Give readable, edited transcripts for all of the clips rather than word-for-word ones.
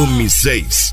volume 6.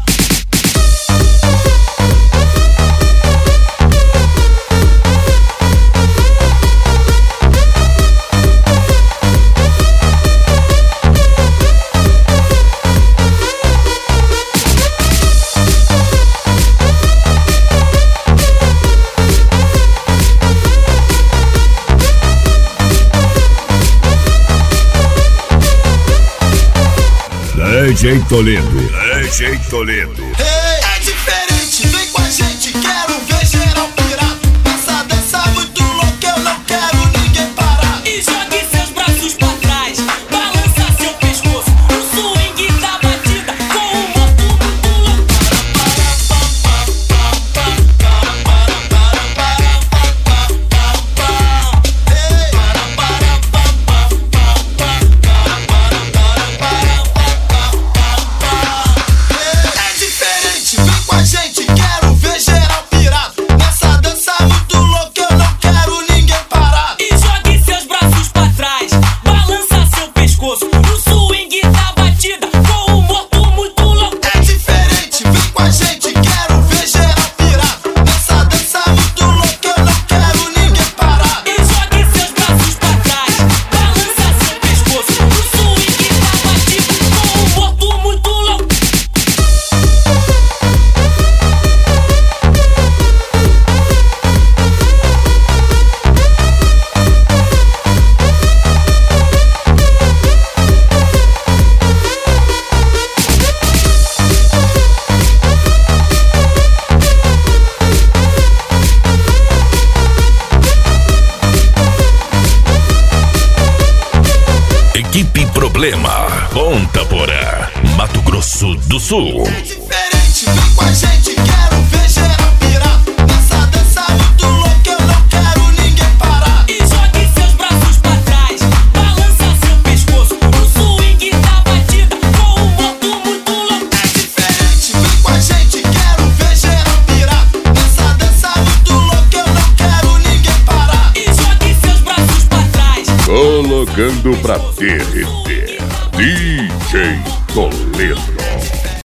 DJ Toledo. É diferente, vem com a gente, quero ver geral pirar. Essa dança muito louca, eu não quero ninguém parar. E jogue seus braços pra trás, balança seu pescoço. O swing da batida com um moto muito louco. Gente, quero ver geral pirar. Nessa dança muito louca, eu não quero ninguém parar. E jogue seus braços pra trás, balança seu pescoço. O swing da batida com um moto muito louco. É diferente, vem com a gente, quero ver geral pirar. Nessa dança muito louca, eu não quero ninguém parar. E jogue seus braços pra trás, balança seu pescoço. O swing da batida com um moto muito louco. Equipe Problema, Ponta Porã, Mato Grosso do Sul. É diferente, vem com a gente, quero ver geral pirar. Nessa dança muito louca, eu não quero ninguém parar. E jogue seus braços pra trás, balança seu pescoço. O swing da batida com um moto muito louco. É diferente, vem com a gente, quero ver geral pirar. Nessa dança muito louca, eu não quero ninguém parar. E jogue seus braços pra trás. Colocando pra TRT, DJ Toledo.